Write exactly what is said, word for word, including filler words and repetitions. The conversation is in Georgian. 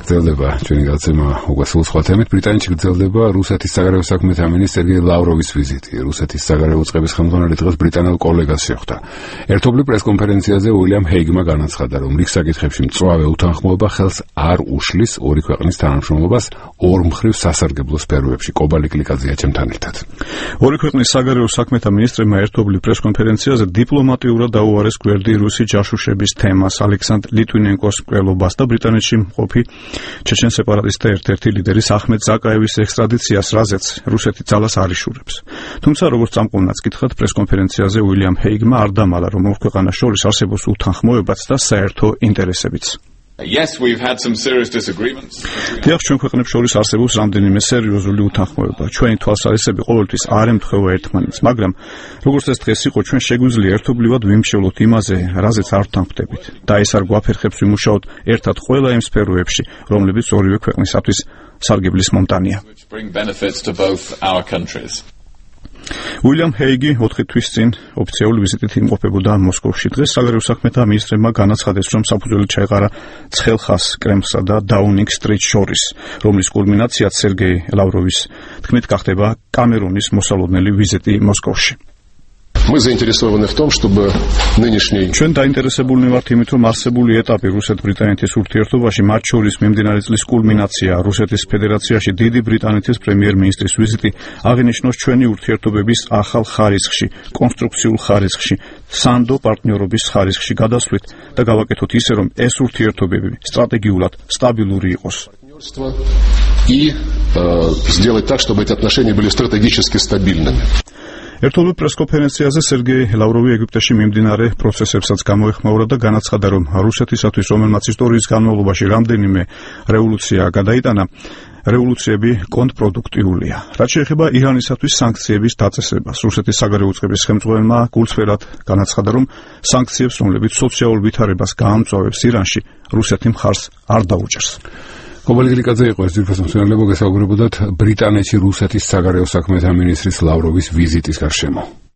გრძელდება ჩვენი გადაცემა უკვე სულ სხვა თემით. ბრიტანეთში გრძელდება რუსეთის საგარეო საქმეთა მინისტრ სერგეი ლავროვის ვიზიტი. რუსეთის საგარეო წყების ხელმძღვანელი დღეს ბრიტანელ კოლეგას შეხვდა. ერთობლივ პრესკონფერენციაზე უილიამ ჰეიგმა განაცხადა, რომ რიგ საკითხებში მწვავე უთანხმოება ხელს არ უშლის ორი ქვეყნის თანამშრომლობას ორმხრივ სასარგებლო სფეროებში. კობალი კლიკაძეა ჩემთან ერთად. ორი ქვეყნის საგარეო საქმეთა მინისტრებმა ერთობლივ პრესკონფერენციაზე დიპლომატიურად დაუარეს გვერდი რუსი ჯაშუშების თემას, ალექსანდრ ლიტვინენკოს მკვლელობას და ბრიტანეთში მყოფი ჩეჩენ სეპარატისტთა ერთ-ერთი ლიდერის ახმედ ზაკაევის ექსტრადიციას, რაზეც რუსეთი ძალას არ იშურებს. თუმცა, როგორც წამყვანაც გითხრათ, პრესკონფერენციაზე უილიამ ჰეიგმა არ დამალა, რომ ორ ქვეყანას შორის არსებობს უთანხმოებაც და საერთო ინტერესებიც. Yes, we've had some serious disagreements. დიახ, ჩვენ ქვეყნებს შორის არსებობს რამდენიმე სერიოზული უთანხმოება. ჩვენი თვალსაზრისები ყოველთვის არ ემთხვევა ერთმანეთს, მაგრამ როგორც ეს დღეს იყო, ჩვენ შეგვიძლია ერთობლივად ვიმშევლოთ იმაზე, რაზეც არ ვთანხმდებით. და ეს არ გვაფერხებს ვიმუშაოთ ერთად ყველა იმ სფეროებში, რომლებიც ორივე ქვეყნისათვის სარგებლის მომტანია. უილიამ ჰეიგი ოთხი თვის წინ ოფიციალური ვიზიტით იმყოფებოდა მოსკოვში. დღეს საგარეო საქმეთა მინისტრებმა განაცხადეს, რომ საფუძველი ჩაეყარა ცხელხას კრემლსა და დაუნინგ სტრიტ შორის, რომლის კულმინაციაც სერგეი ლავროვის თქმით გახდება კამერონის მოსალოდნელი ვიზიტი მოსკოვში. Мы заинтересованы в том, чтобы нынешний ჩვენ დაინტერესებულნი ვართ იმით, რომ არსებული ეტაპი რუსეთ-ბრიტანეთის ურთიერთობაში, მათ შორის მიმდინარე წლის კულმინაცია, რუსეთის ფედერაციაში დიდი ბრიტანეთის პრემიერ-მინისტრის ვიზიტი, აღინიშნოს ჩვენი ურთიერთობების ახალ ხარისხში, კონსტრუქციულ ხარისხში, სანდო პარტნიორობის ხარისხში გადასვლით და გავაკეთოთ ისე, რომ ეს ურთიერთობები სტრატეგიულად სტაბილური იყოს. И сделать так, чтобы эти отношения были стратегически стабильными. ერთობლივ პრესკონფერენციაზე სერგეი ლავროვი ეგვიპტეში მიმდინარე პროცესებსაც გამოეხმაურა და განაცხადა, რომ რუსეთისათვის, რომელმაც ისტორიის განმავლობაში რამდენიმე რევოლუცია გადაიტანა, რევოლუციები კონტრპროდუქტიულია. რაც შეეხება ირანისათვის სანქციების დაწესებას, რუსეთის საგარეო წყების ხელმძღვანელმა გულწრფელად განაცხადა, რომ სანქციებს, რომლებიც სოციალურ ვითარებას გაამწვავებს ირანში, რუსეთი მხარს არ დაუჭერს. კობალი კლიკაძე იყო ეს ძირფას მსმენელებო, გესაუბრებოდათ ბრიტანეთში რუსეთის საგარეო საქმეთა მინისტრის ლავროვის ვიზიტის გარშემო.